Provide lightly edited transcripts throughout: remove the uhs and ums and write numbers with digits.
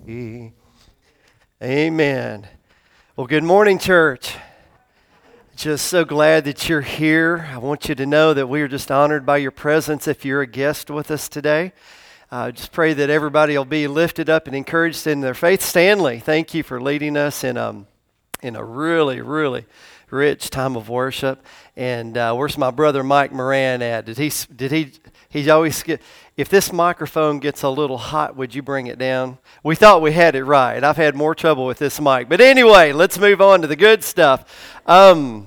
Amen. Well, good morning, church. Just so glad that you're here. I want you to know that we are just honored by your presence if you're a guest with us today. Just pray that everybody will be lifted up and encouraged in their faith. Stanley, thank you for leading us in a really, really rich time of worship. And where's my brother Mike Moran at? He's always if this microphone gets a little hot, would you bring it down? We thought we had it right. I've had more trouble with this mic. But anyway, let's move on to the good stuff. I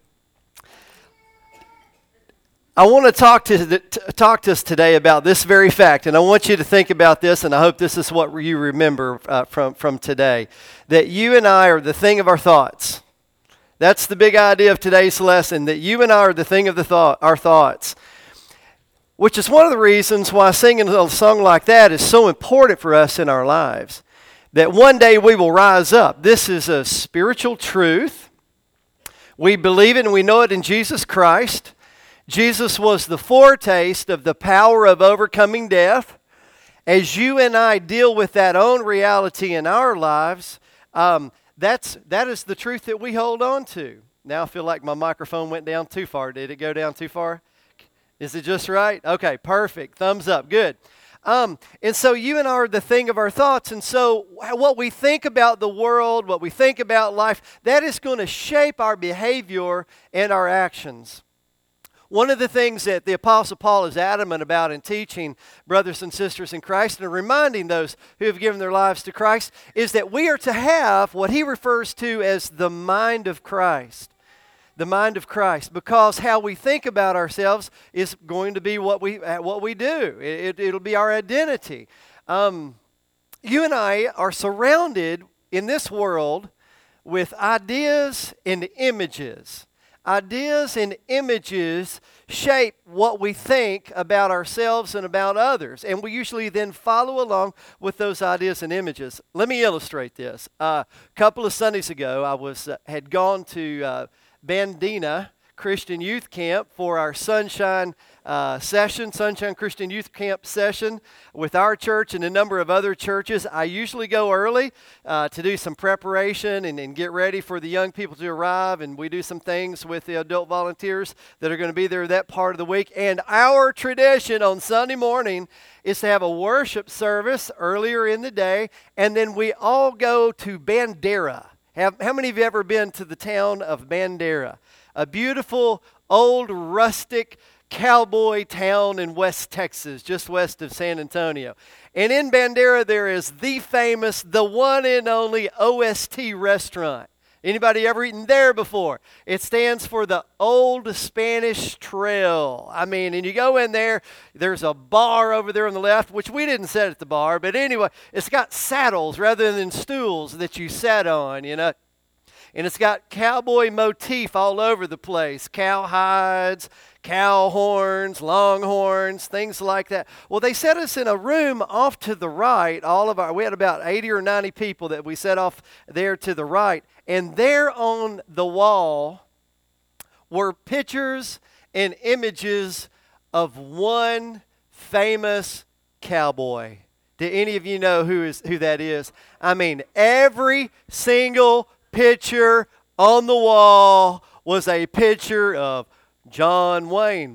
want to talk to us today about this very fact, and I want you to think about this, and I hope this is what you remember from today, that you and I are the thing of our thoughts. That's the big idea of today's lesson, that you and I are the thing of our thoughts, which is one of the reasons why singing a song like that is so important for us in our lives, that one day we will rise up. This is a spiritual truth. We believe it and we know it in Jesus Christ. Jesus was the foretaste of the power of overcoming death. As you and I deal with that own reality in our lives, that is the truth that we hold on to. Now I feel like my microphone went down too far. Did it go down too far? Is it just right? Okay, perfect. Thumbs up. Good. And so you and I are the thing of our thoughts. And so what we think about the world, what we think about life, that is going to shape our behavior and our actions. One of the things that the Apostle Paul is adamant about in teaching brothers and sisters in Christ and reminding those who have given their lives to Christ is that we are to have what he refers to as the mind of Christ. The mind of Christ, because how we think about ourselves is going to be what we do. It'll be our identity. You and I are surrounded in this world with ideas and images. Ideas and images shape what we think about ourselves and about others, and we usually then follow along with those ideas and images. Let me illustrate this. A couple of Sundays ago, I had gone to Bandina Christian Youth Camp for our Sunshine Christian Youth Camp session with our church and a number of other churches. I usually go early to do some preparation and get ready for the young people to arrive, and we do some things with the adult volunteers that are going to be there that part of the week. And our tradition on Sunday morning is to have a worship service earlier in the day, and then we all go to Bandera. How many of you ever been to the town of Bandera? A beautiful, old, rustic cowboy town in West Texas, just west of San Antonio. And in Bandera, there is the famous, the one and only OST restaurant. Anybody ever eaten there before? It stands for the Old Spanish Trail. And you go in there, there's a bar over there on the left, which we didn't sit at the bar, but anyway, it's got saddles rather than stools that you sat on, And it's got cowboy motif all over the place. Cow hides, cow horns, longhorns, things like that. Well, they set us in a room off to the right. We had about 80 or 90 people that we set off there to the right. And there on the wall were pictures and images of one famous cowboy. Do any of you know who that is? Every single picture on the wall was a picture of John Wayne,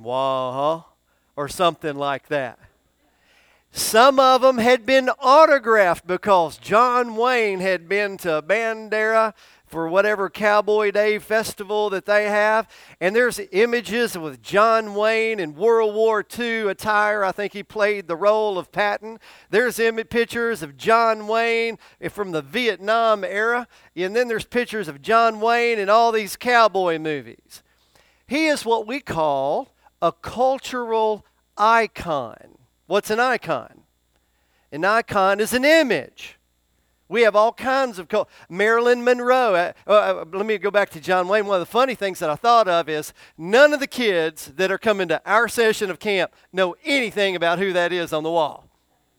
or something like that. Some of them had been autographed because John Wayne had been to Bandera for whatever Cowboy Day festival that they have. And there's images with John Wayne in World War II attire. I think he played the role of Patton. There's pictures of John Wayne from the Vietnam era. And then there's pictures of John Wayne in all these cowboy movies. He is what we call a cultural icon. What's an icon? An icon is an image. We have all kinds of Marilyn Monroe. Let me go back to John Wayne. One of the funny things that I thought of is none of the kids that are coming to our session of camp know anything about who that is on the wall.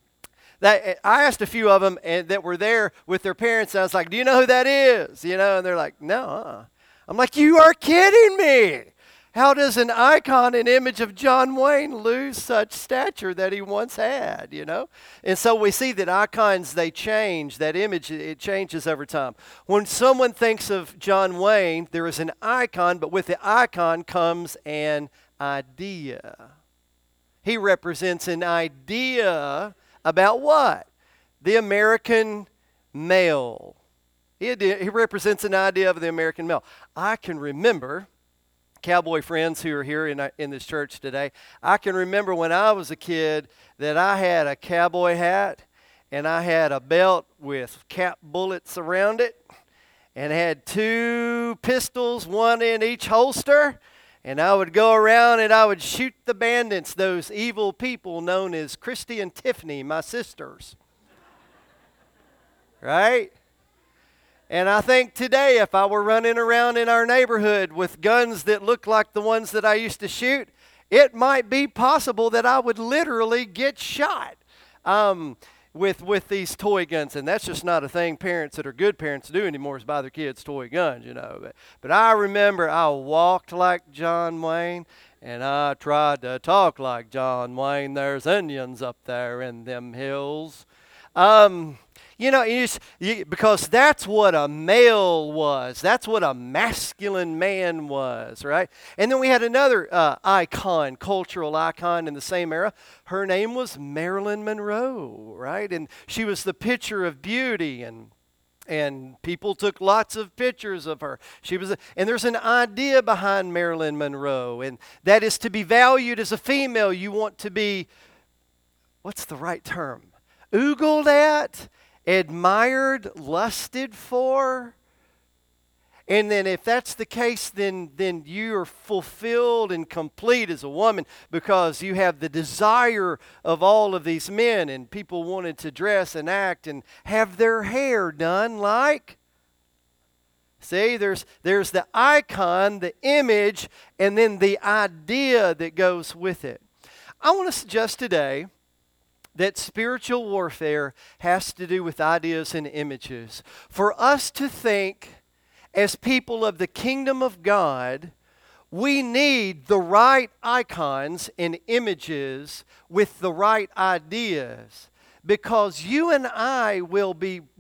I asked a few of them that were there with their parents, and I was like, do you know who that is? And they're like, no. I'm like, you are kidding me. How does an icon, an image of John Wayne, lose such stature that he once had, you know? And so we see that icons, they change. That image, it changes over time. When someone thinks of John Wayne, there is an icon, but with the icon comes an idea. He represents an idea about what? The American male. He represents an idea of the American male. I can remember, cowboy friends who are here in this church today, I can remember when I was a kid that I had a cowboy hat and I had a belt with cap bullets around it and had 2 pistols, one in each holster, and I would go around and I would shoot the bandits, those evil people known as Christy and Tiffany, my sisters. Right? And I think today, if I were running around in our neighborhood with guns that look like the ones that I used to shoot, it might be possible that I would literally get shot with these toy guns. And that's just not a thing parents that are good parents do anymore, is buy their kids toy guns, you know. But I remember I walked like John Wayne, and I tried to talk like John Wayne. There's Indians up there in them hills. You know, because that's what a male was. That's what a masculine man was, right? And then we had another icon, cultural icon in the same era. Her name was Marilyn Monroe, right? And she was the picture of beauty, and people took lots of pictures of her. And there's an idea behind Marilyn Monroe, and that is to be valued as a female. You want to be, what's the right term? Oogled at, admired, lusted for. And then if that's the case, then you are fulfilled and complete as a woman, because you have the desire of all of these men, and people wanted to dress and act and have their hair done like. See, there's the icon, the image, and then the idea that goes with it. I want to suggest today that spiritual warfare has to do with ideas and images. For us to think as people of the kingdom of God, we need the right icons and images with the right ideas, because you and I will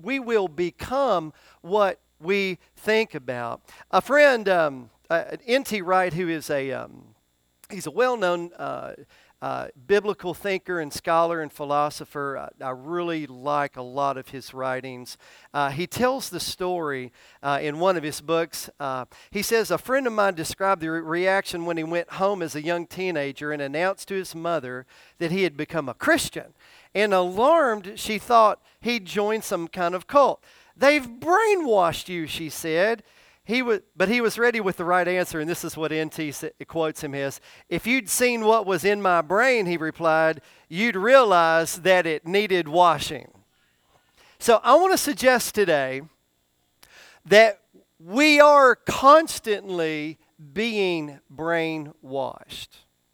become what we think about. A friend, N.T. Wright, who is he's a well-known biblical thinker and scholar and philosopher. I really like a lot of his writings. He tells the story in one of his books. He says, a friend of mine described the reaction when he went home as a young teenager and announced to his mother that he had become a Christian. And alarmed, she thought he'd joined some kind of cult. "They've brainwashed you," she said. But he was ready with the right answer, and this is what N.T. quotes him as. "If you'd seen what was in my brain," he replied, "you'd realize that it needed washing." So I want to suggest today that we are constantly being brainwashed.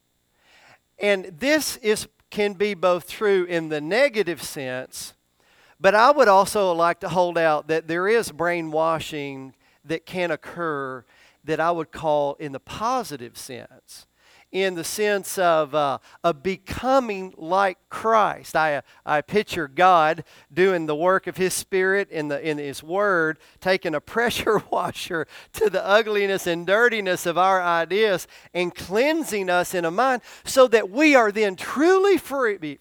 And this can be both true in the negative sense, but I would also like to hold out that there is brainwashing that can occur that I would call in the positive sense, in the sense of becoming like Christ. I picture God doing the work of His Spirit in His Word, taking a pressure washer to the ugliness and dirtiness of our ideas and cleansing us in a mind, so that we are then truly free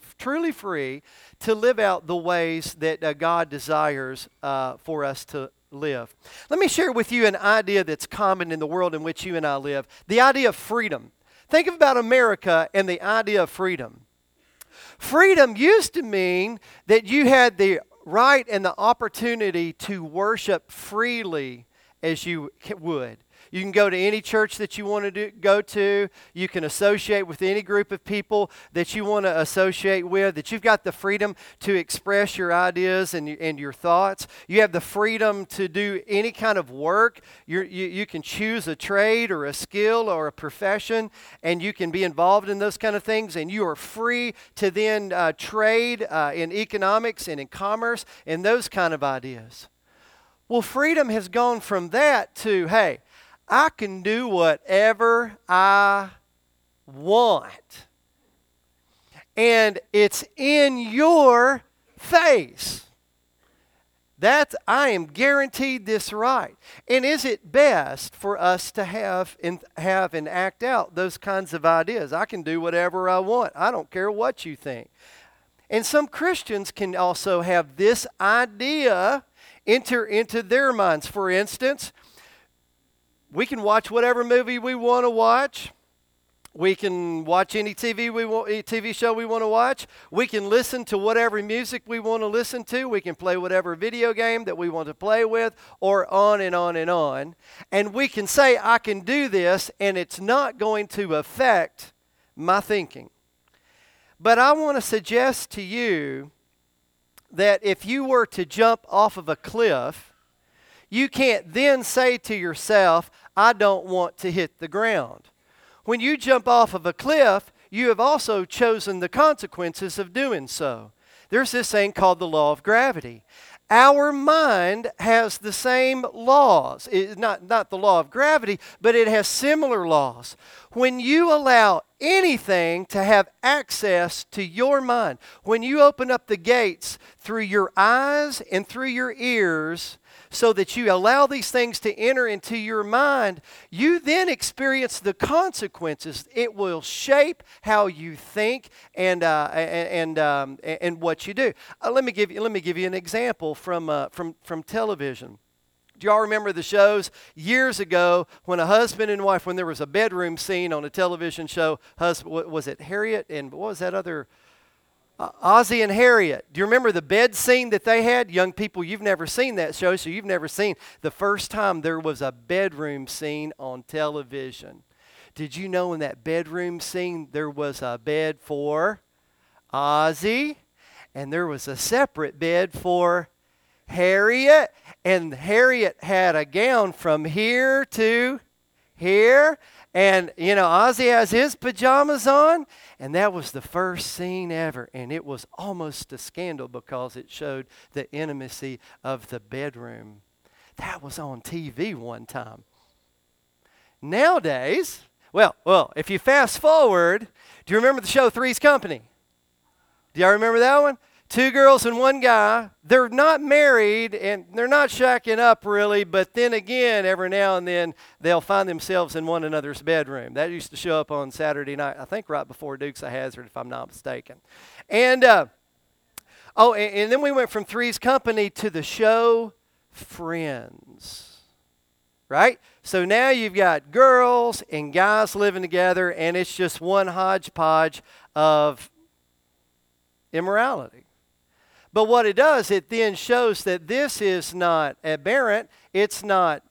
to live out the ways that God desires for us to live. Let me share with you an idea that's common in the world in which you and I live, the idea of freedom. Think about America and the idea of freedom. Freedom used to mean that you had the right and the opportunity to worship freely as you would. You can go to any church that you want to go to. You can associate with any group of people that you want to associate with, that you've got the freedom to express your ideas and your thoughts. You have the freedom to do any kind of work. You can choose a trade or a skill or a profession, and you can be involved in those kind of things, and you are free to then trade in economics and in commerce and those kind of ideas. Well, freedom has gone from that to, hey, I can do whatever I want. And it's in your face. I am guaranteed this right. And is it best for us to have and act out those kinds of ideas? I can do whatever I want. I don't care what you think. And some Christians can also have this idea enter into their minds. For instance, we can watch whatever movie we want to watch. We can watch any TV show we want to watch. We can listen to whatever music we want to listen to. We can play whatever video game that we want to play with, or on and on and on. And we can say, I can do this, and it's not going to affect my thinking. But I want to suggest to you that if you were to jump off of a cliff, you can't then say to yourself, I don't want to hit the ground. When you jump off of a cliff, you have also chosen the consequences of doing so. There's this thing called the law of gravity. Our mind has the same laws. It's not the law of gravity, but it has similar laws. When you allow anything to have access to your mind, when you open up the gates through your eyes and through your ears, so that you allow these things to enter into your mind, you then experience the consequences. It will shape how you think and what you do. Let me give you an example from television. Do y'all remember the shows years ago when a husband and wife, when there was a bedroom scene on a television show? Was it Harriet and what was that other? Ozzie and Harriet. Do you remember the bed scene that they had? Young people, you've never seen that show, so you've never seen the first time there was a bedroom scene on television. Did you know in that bedroom scene there was a bed for Ozzie, and there was a separate bed for Harriet, and Harriet had a gown from here to here, and Ozzie has his pajamas on, and that was the first scene ever, and it was almost a scandal because it showed the intimacy of the bedroom. That was on TV one time. Nowadays, well, if you fast forward, do you remember the show Three's Company? Do y'all remember that one? 2 girls and 1 guy. They're not married and they're not shacking up really, but then again, every now and then they'll find themselves in one another's bedroom. That used to show up on Saturday night, I think right before Dukes of Hazzard, if I'm not mistaken. And and then we went from Three's Company to the show Friends, right? So now you've got girls and guys living together, and it's just one hodgepodge of immorality. But what it does, it then shows that this is not aberrant. It's not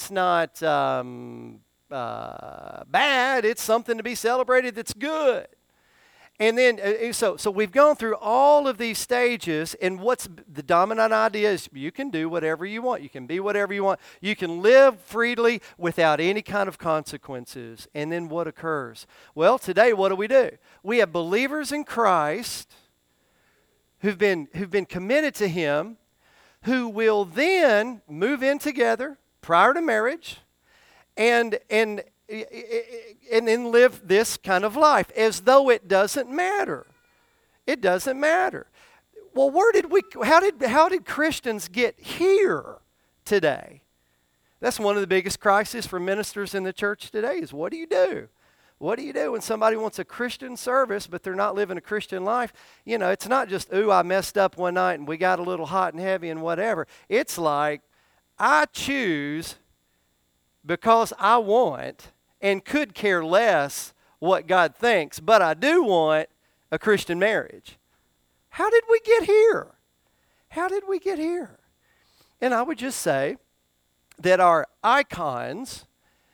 bad. It's something to be celebrated that's good. And then, so we've gone through all of these stages, and what's the dominant idea is you can do whatever you want. You can be whatever you want. You can live freely without any kind of consequences. And then what occurs? Well, today, what do? We have believers in Christ who've been committed to Him, who will then move in together prior to marriage, and then live this kind of life as though it doesn't matter. It doesn't matter. Well, how did Christians get here today? That's one of the biggest crises for ministers in the church today is what do you do? What do you do when somebody wants a Christian service, but they're not living a Christian life? It's not just, ooh, I messed up one night and we got a little hot and heavy and whatever. It's like, I choose because I want and could care less what God thinks, but I do want a Christian marriage. How did we get here? How did we get here? And I would just say that our icons,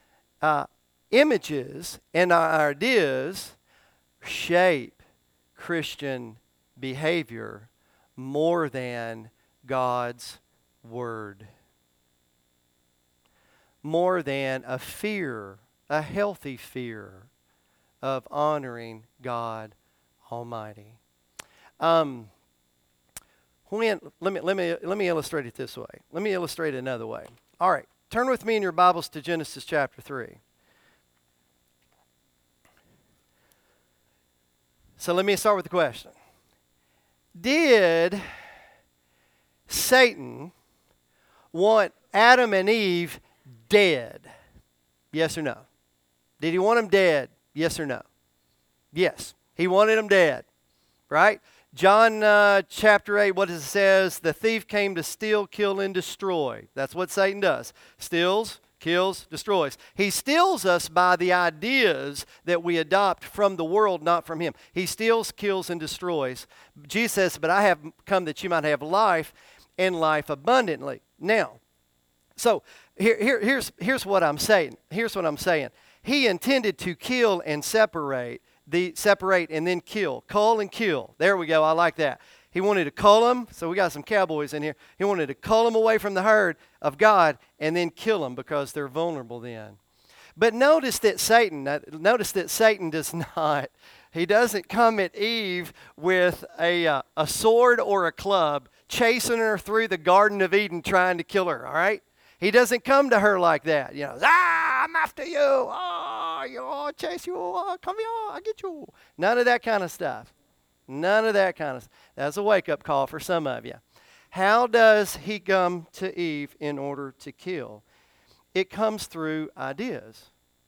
images, and our ideas shape Christian behavior more than God's Word. More than a fear, a healthy fear of honoring God Almighty. Let me illustrate it this way. Let me illustrate it another way. All right, Turn with me in your Bibles to Genesis chapter 3. So let me start with the question. Did Satan want Adam and Eve dead? Yes or no? Did he want them dead? Yes or no? Yes. He wanted them dead, right? John chapter 8, what does it says? The thief came to steal, kill, and destroy. That's what Satan does. Steals, kills, destroys. He steals us by the ideas that we adopt from the world, not from him. He steals, kills, and destroys. Jesus says, but I have come that you might have life and life abundantly. Now, so here's what I'm saying. Here's what I'm saying. He intended to kill and separate and then kill. Cull and kill. There we go. I like that. He wanted to cull them. So we got some cowboys in here. He wanted to cull them away from the herd of God and then kill them because they're vulnerable then. But notice that Satan does not. He doesn't come at Eve with a sword or a club, chasing her through the Garden of Eden trying to kill her, all right? He doesn't come to her like that. You know, I'm after you. I'll chase you. Come here, I'll get you. None of that kind of stuff. None of that kind of stuff. That's a wake-up call for some of you. How does he come to Eve in order to kill? It comes through ideas.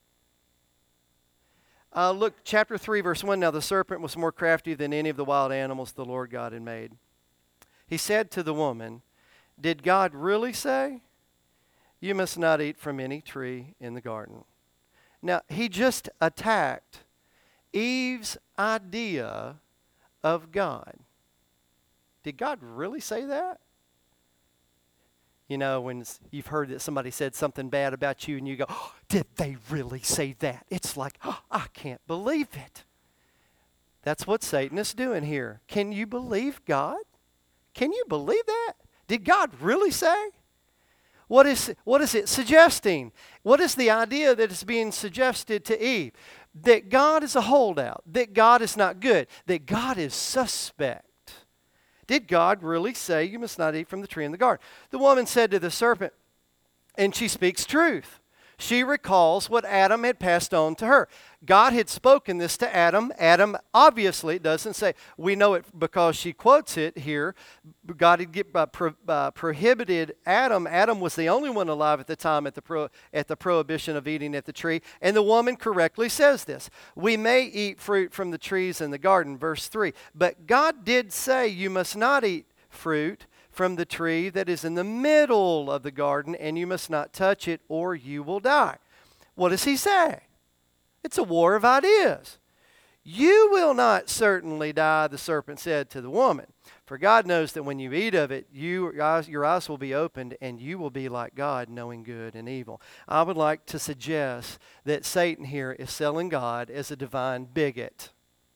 Look, chapter 3, verse 1. Now the serpent was more crafty than any of the wild animals the Lord God had made. He said to the woman, did God really say, you must not eat from any tree in the garden? Now, he just attacked Eve's idea of God. Did God really say that? You know, when you've heard that somebody said something bad about you and you go, oh, did they really say that? It's like, oh, I can't believe it. That's what Satan is doing here. Can you believe God? Can you believe that? Did God really say? What is it suggesting? What is the idea that is being suggested to Eve? That God is a holdout, that God is not good, that God is suspect. Did God really say you must not eat from the tree in the garden? The woman said to the serpent, and she speaks truth. She recalls what Adam had passed on to her. God had spoken this to Adam. Adam, obviously, it doesn't say. We know it because she quotes it here. God had prohibited Adam. Adam was the only one alive at the time at the prohibition of eating at the tree. And the woman correctly says this. We may eat fruit from the trees in the garden, verse 3. But God did say you must not eat fruit from the tree that is in the middle of the garden, and you must not touch it or you will die. What does he say? It's a war of ideas. You will not certainly die, the serpent said to the woman. For God knows that when you eat of it, your eyes will be opened and you will be like God, knowing good and evil. I would like to suggest that Satan here is selling God as a divine bigot.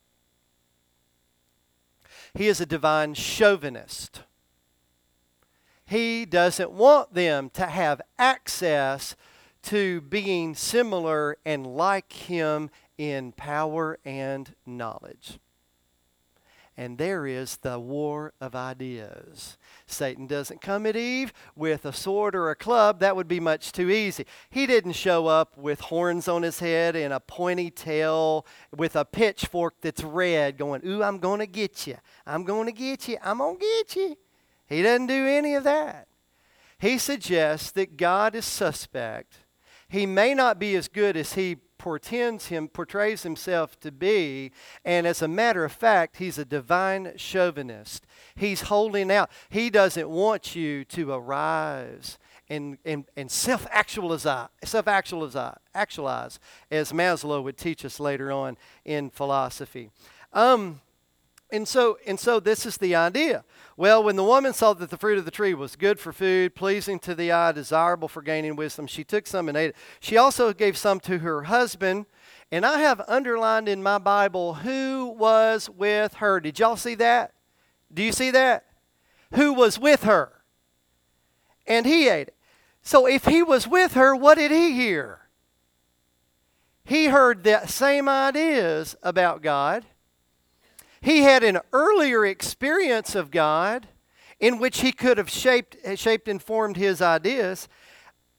He is a divine chauvinist. He doesn't want them to have access to being similar and like him in power and knowledge. And there is the war of ideas. Satan doesn't come at Eve with a sword or a club. That would be much too easy. He didn't show up with horns on his head and a pointy tail with a pitchfork that's red going, ooh, I'm going to get you. I'm going to get you. I'm going to get you. He doesn't do any of that. He suggests that God is suspect. He may not be as good as he portrays himself to be, and as a matter of fact, he's a divine chauvinist. He's holding out. He doesn't want you to arise and self-actualize, as Maslow would teach us later on in philosophy. And so this is the idea. Well, when the woman saw that the fruit of the tree was good for food, pleasing to the eye, desirable for gaining wisdom, she took some and ate it. She also gave some to her husband. And I have underlined in my Bible who was with her. Did y'all see that? Do you see that? Who was with her? And he ate it. So if he was with her, what did he hear? He heard the same ideas about God. He had an earlier experience of God in which he could have shaped and formed his ideas.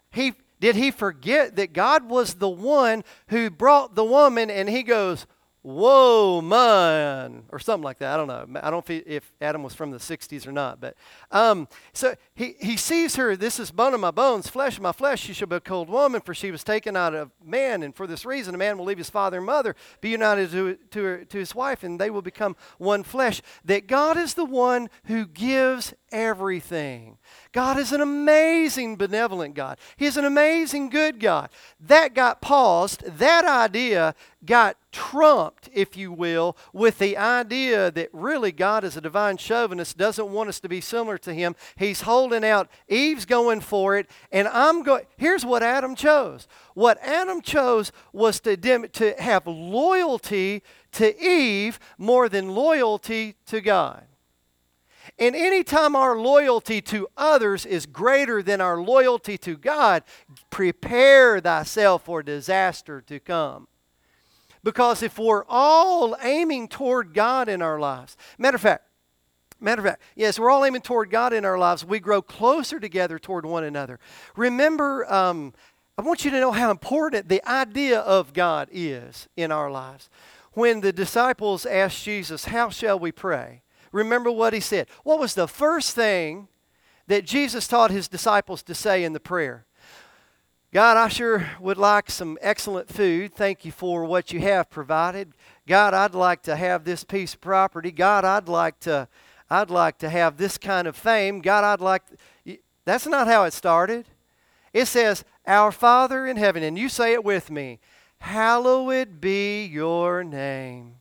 Did he forget that God was the one who brought the woman, and he goes, "Whoa, man," or something like that. I don't know. I don't know if Adam was from the 60s or not. But so he sees her. "This is bone of my bones, flesh of my flesh. She shall be called woman, for she was taken out of man. And for this reason, a man will leave his father and mother, be united to his wife, and they will become one flesh." That God is the one who gives everything. God is an amazing, benevolent God. He is an amazing, good God. That got paused. That idea got trumped, if you will, with the idea that really God is a divine chauvinist, doesn't want us to be similar to him. He's holding out. Eve's going for it, and here's what Adam chose. What Adam chose was to have loyalty to Eve more than loyalty to God. And anytime our loyalty to others is greater than our loyalty to God, prepare thyself for disaster to come. Because if we're all aiming toward God in our lives, matter of fact, yes, we're all aiming toward God in our lives, we grow closer together toward one another. Remember, I want you to know how important the idea of God is in our lives. When the disciples asked Jesus, "How shall we pray?" Remember what he said. What was the first thing that Jesus taught his disciples to say in the prayer? "God, I sure would like some excellent food. Thank you for what you have provided. God, I'd like to have this piece of property. God, I'd like to have this kind of fame. God, That's not how it started. It says, "Our Father in heaven," and you say it with me, "hallowed be your name."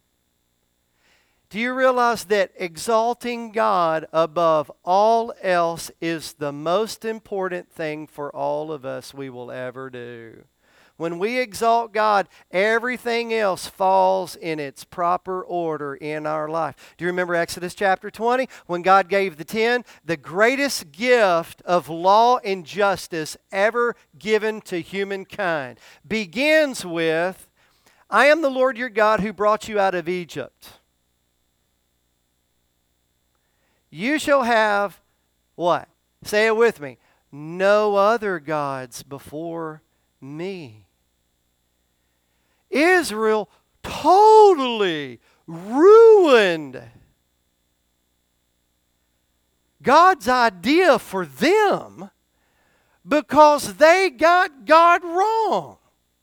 Do you realize that exalting God above all else is the most important thing for all of us we will ever do? When we exalt God, everything else falls in its proper order in our life. Do you remember Exodus chapter 20? When God gave the 10, the greatest gift of law and justice ever given to humankind begins with, "I am the Lord your God who brought you out of Egypt. You shall have," what? Say it with me. "No other gods before me." Israel totally ruined God's idea for them because they got God wrong.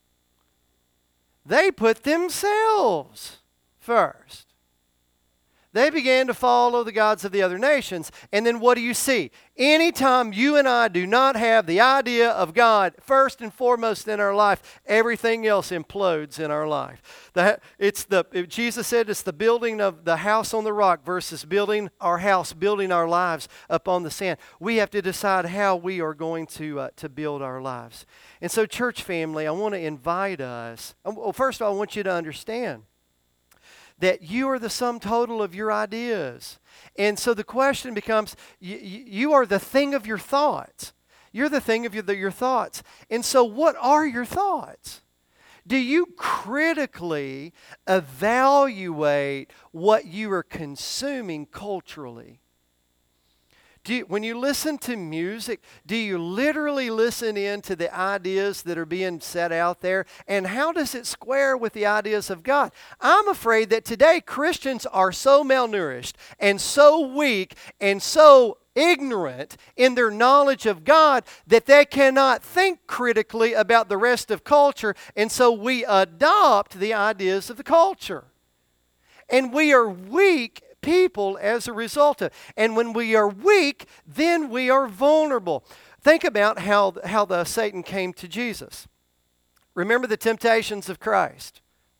They put themselves first. They began to follow the gods of the other nations. And then what do you see? Anytime you and I do not have the idea of God first and foremost in our life, everything else implodes in our life. Jesus said it's the building of the house on the rock versus building our house, building our lives upon the sand. We have to decide how we are going to build our lives. And so, church family, I want to invite us. Well, first of all, I want you to understand that you are the sum total of your ideas. And so the question becomes, you are the thing of your thoughts. You're the thing of your thoughts. And so what are your thoughts? Do you critically evaluate what you are consuming culturally? When you listen to music, do you literally listen in to the ideas that are being set out there? And how does it square with the ideas of God? I'm afraid that today Christians are so malnourished and so weak and so ignorant in their knowledge of God that they cannot think critically about the rest of culture, and so we adopt the ideas of the culture. And we are weak people as a result of it. And when we are weak, then we are vulnerable. Think about how the Satan came to Jesus. Remember the temptations of Christ.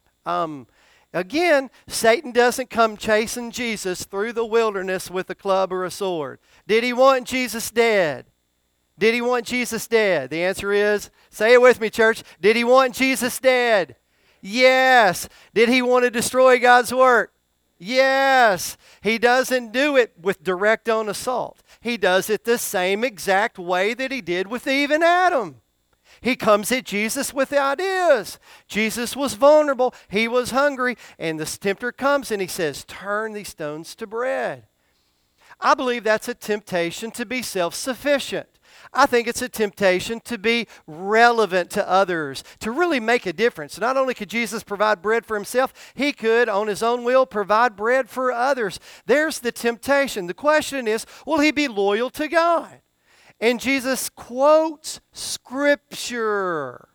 Again, Satan doesn't come chasing Jesus through the wilderness with a club or a sword. Did he want Jesus dead? Did he want Jesus dead? The answer is, say it with me, church. Did he want Jesus dead? Yes. Did he want to destroy God's work? Yes. He doesn't do it with direct on assault. He does it the same exact way that he did with Eve and Adam. He comes at Jesus with the ideas. Jesus was vulnerable. He was hungry. And the tempter comes and he says, turn these stones to bread. I believe that's a temptation to be self-sufficient. I think it's a temptation to be relevant to others, to really make a difference. Not only could Jesus provide bread for himself, he could, on his own will, provide bread for others. There's the temptation. The question is, will he be loyal to God? And Jesus quotes Scripture.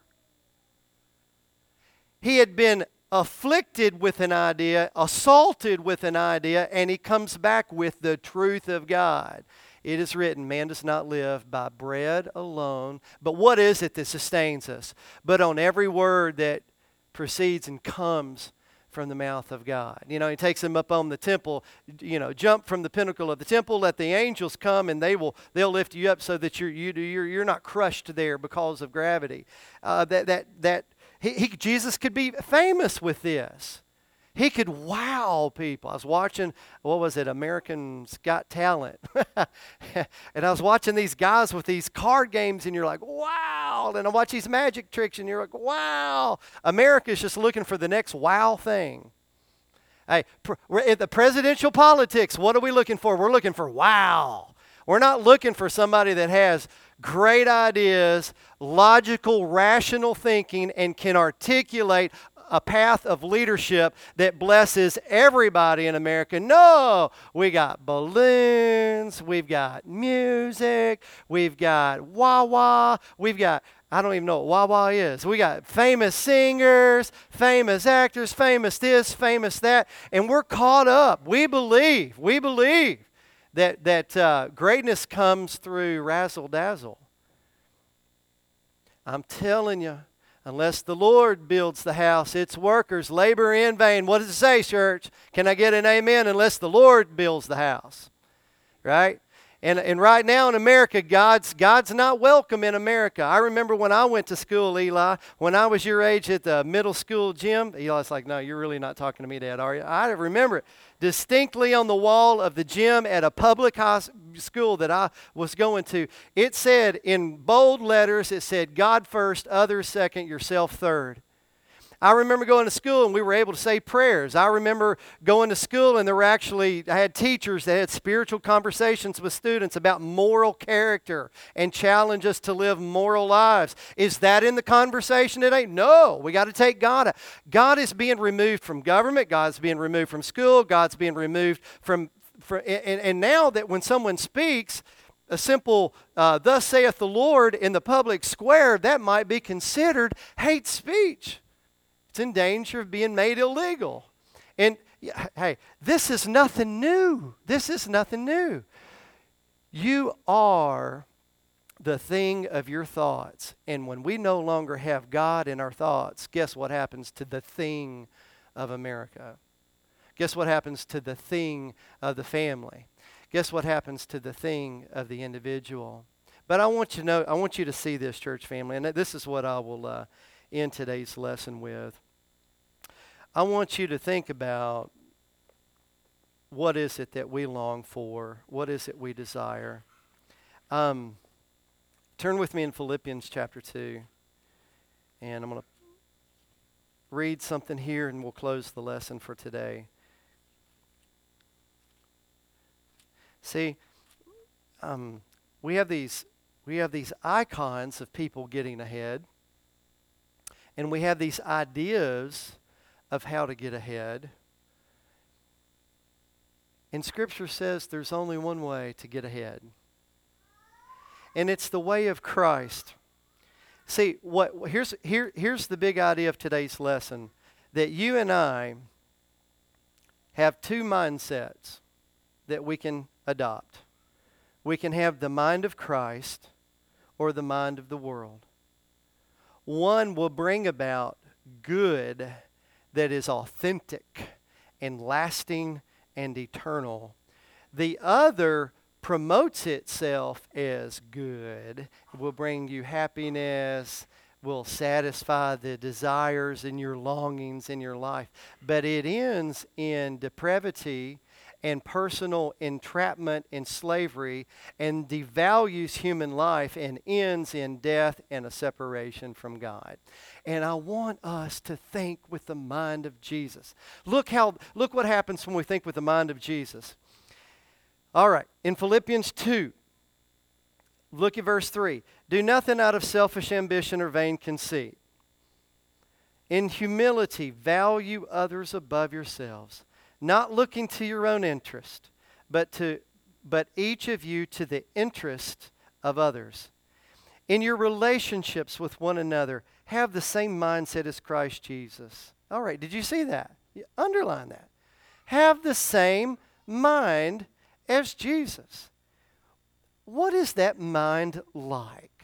He had been afflicted with an idea, assaulted with an idea, and he comes back with the truth of God. It is written, man does not live by bread alone, but what is it that sustains us? But on every word that proceeds and comes from the mouth of God. You know, he takes them up on the temple, you know, jump from the pinnacle of the temple, let the angels come, and they'll lift you up so that you're not crushed there because of gravity. Jesus could be famous with this. He could wow people. I was watching, American's Got Talent. And I was watching these guys with these card games, and you're like, wow. And I watch these magic tricks, and you're like, wow. America's just looking for the next wow thing. Hey, we're in the presidential politics. What are we looking for? We're looking for wow. We're not looking for somebody that has great ideas, logical, rational thinking, and can articulate a path of leadership that blesses everybody in America. No, we got balloons, we've got music, we've got wah-wah, we've got, I don't even know what wah-wah is. We got famous singers, famous actors, famous this, famous that, and we're caught up. We believe that greatness comes through razzle-dazzle. I'm telling you, unless the Lord builds the house, its workers labor in vain. What does it say, church? Can I get an amen? Unless the Lord builds the house, right? And right now in America, God's not welcome in America. I remember when I went to school, Eli, when I was your age at the middle school gym. Eli's like, no, you're really not talking to me, Dad, are you? I remember it distinctly on the wall of the gym at a public high school that I was going to. It said in bold letters, it said, God first, others second, yourself third. I remember going to school and we were able to say prayers. I remember going to school and I had teachers that had spiritual conversations with students about moral character and challenge us to live moral lives. Is that in the conversation today? No, we got to take God out. God is being removed from government. God's being removed from school. God's being removed and now that when someone speaks, a simple, thus saith the Lord in the public square, that might be considered hate speech. It's in danger of being made illegal. And hey, this is nothing new. This is nothing new. You are the thing of your thoughts. And when we no longer have God in our thoughts, guess what happens to the thing of America? Guess what happens to the thing of the family? Guess what happens to the thing of the individual? But I want you to see this, church family, and this is what I will end today's lesson with. I want you to think about what is it that we long for? What is it we desire? Turn with me in Philippians chapter 2, and I'm going to read something here, and we'll close the lesson for today. See, we have these icons of people getting ahead, and we have these ideas of how to get ahead. And Scripture says there's only one way to get ahead, and it's the way of Christ. See, here's the big idea of today's lesson, that you and I have two mindsets that we can adopt. We can have the mind of Christ or the mind of the world. One will bring about good that is authentic and lasting and eternal. The other promotes itself as good, will bring you happiness, will satisfy the desires and your longings in your life. But it ends in depravity and personal entrapment and slavery, and devalues human life and ends in death and a separation from God. And I want us to think with the mind of Jesus. Look what happens when we think with the mind of Jesus. All right, in Philippians 2, look at verse 3. Do nothing out of selfish ambition or vain conceit. In humility, value others above yourselves, not looking to your own interest, but each of you to the interest of others. In your relationships with one another, have the same mindset as Christ Jesus. All right, did you see that? Underline that. Have the same mind as Jesus. What is that mind like?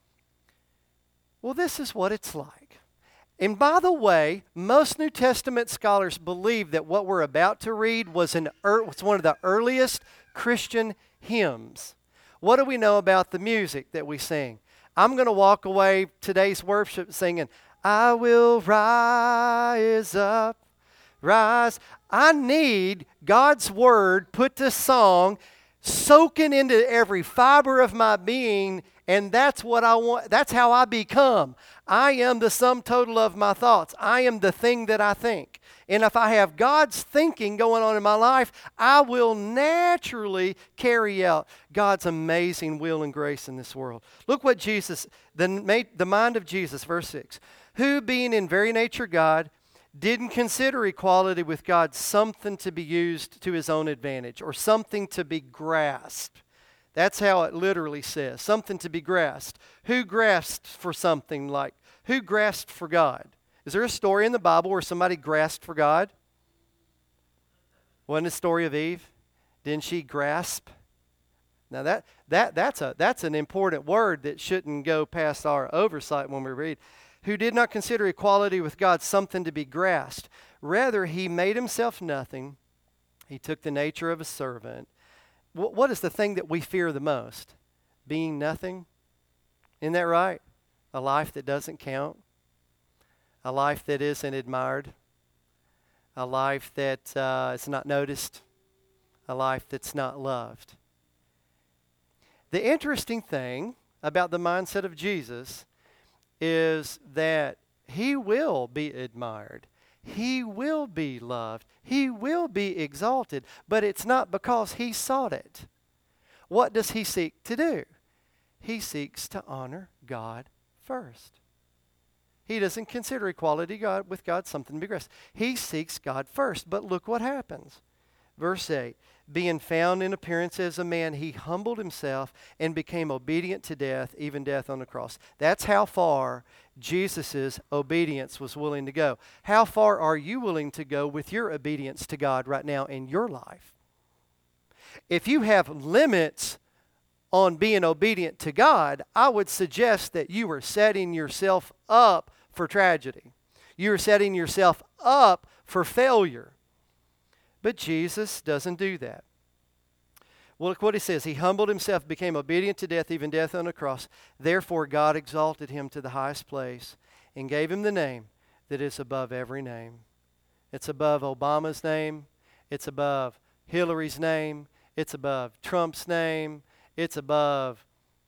Well, this is what it's like. And by the way, most New Testament scholars believe that what we're about to read was one of the earliest Christian hymns. What do we know about the music that we sing? I'm going to walk away today's worship singing, I will rise up, rise. I need God's word put to song, soaking into every fiber of my being, and that's what I want. That's how I become. I am the sum total of my thoughts. I am the thing that I think. And if I have God's thinking going on in my life, I will naturally carry out God's amazing will and grace in this world. Look what Jesus, the mind of Jesus, verse 6, who being in very nature God, didn't consider equality with God something to be used to his own advantage or something to be grasped. That's how it literally says, something to be grasped. Who grasped for something like, who grasped for God? Is there a story in the Bible where somebody grasped for God? Wasn't it the story of Eve? Didn't she grasp? Now that's an important word that shouldn't go past our oversight when we read. Who did not consider equality with God something to be grasped. Rather, he made himself nothing. He took the nature of a servant. What is the thing that we fear the most? Being nothing? Isn't that right? A life that doesn't count. A life that isn't admired. A life that is not noticed. A life that's not loved. The interesting thing about the mindset of Jesus is that he will be admired. He will be loved. He will be exalted. But it's not because he sought it. What does he seek to do? He seeks to honor God first. He doesn't consider equality with God something to be grasped. He seeks God first. But look what happens. Verse 8, being found in appearance as a man, he humbled himself and became obedient to death, even death on the cross. That's how far Jesus' obedience was willing to go. How far are you willing to go with your obedience to God right now in your life? If you have limits on being obedient to God, I would suggest that you are setting yourself up for tragedy. You are setting yourself up for failure. But Jesus doesn't do that. Well, look what he says. He humbled himself, became obedient to death, even death on the cross. Therefore, God exalted him to the highest place and gave him the name that is above every name. It's above Obama's name. It's above Hillary's name. It's above Trump's name. It's above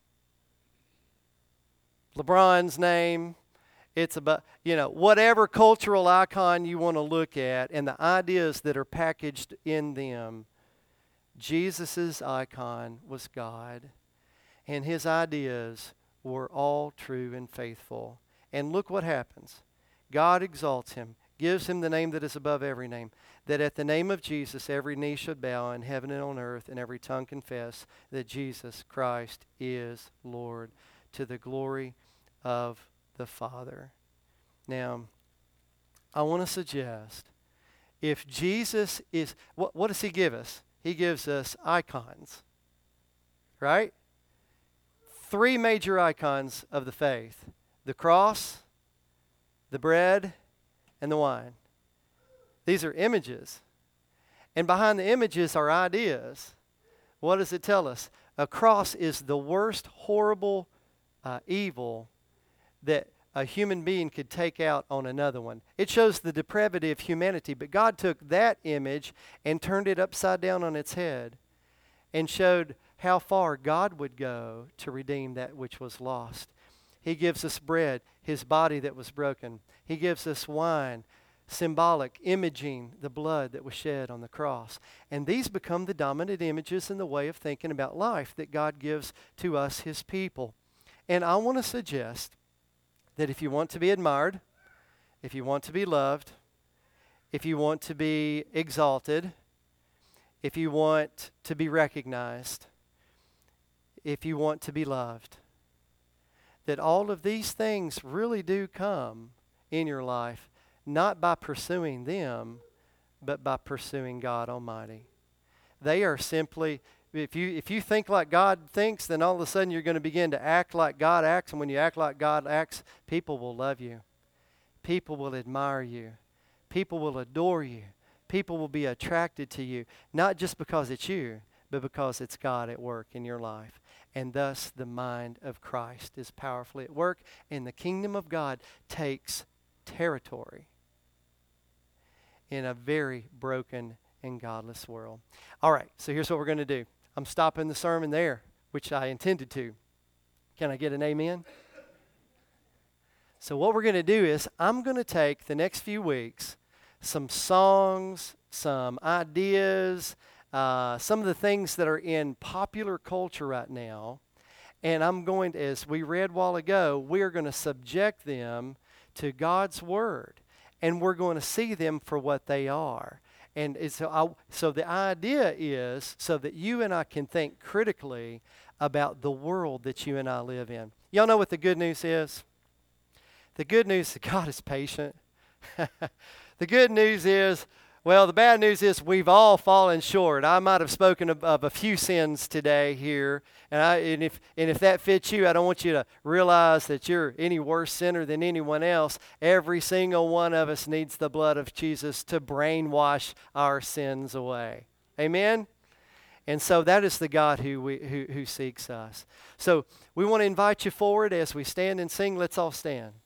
LeBron's name. It's about, whatever cultural icon you want to look at and the ideas that are packaged in them. Jesus' icon was God, and his ideas were all true and faithful. And look what happens. God exalts him, gives him the name that is above every name, that at the name of Jesus every knee should bow in heaven and on earth, and every tongue confess that Jesus Christ is Lord, to the glory of the Father. Now, I want to suggest, if Jesus is, what does he give us? He gives us icons, right? 3 major icons of the faith: the cross, the bread, and the wine. These are images. And behind the images are ideas. What does it tell us? A cross is the worst horrible evil that a human being could take out on another one. It shows the depravity of humanity, but God took that image and turned it upside down on its head and showed how far God would go to redeem that which was lost. He gives us bread, his body that was broken. He gives us wine, symbolic, imaging the blood that was shed on the cross. And these become the dominant images in the way of thinking about life that God gives to us, His people. And I want to suggest that if you want to be admired, if you want to be loved, if you want to be exalted, if you want to be recognized, if you want to be loved, that all of these things really do come in your life, not by pursuing them, but by pursuing God Almighty. They are simply, if you think like God thinks, then all of a sudden you're going to begin to act like God acts, and when you act like God acts, people will love you. People will admire you. People will adore you. People will be attracted to you, not just because it's you, but because it's God at work in your life. And thus the mind of Christ is powerfully at work, and the kingdom of God takes territory in a very broken and godless world. All right, so here's what we're going to do. I'm stopping the sermon there, which I intended to. Can I get an amen? So what we're going to do is I'm going to take the next few weeks some songs, some ideas, some of the things that are in popular culture right now, and I'm going to, as we read a while ago, we are going to subject them to God's Word, and we're going to see them for what they are. And so the idea is so that you and I can think critically about the world that you and I live in. Y'all know what the good news is? The good news is that God is patient. The good news is, well, the bad news is we've all fallen short. I might have spoken of a few sins today here, and if that fits you, I don't want you to realize that you're any worse sinner than anyone else. Every single one of us needs the blood of Jesus to brainwash our sins away. Amen? And so that is the God who seeks us. So we want to invite you forward as we stand and sing. Let's all stand.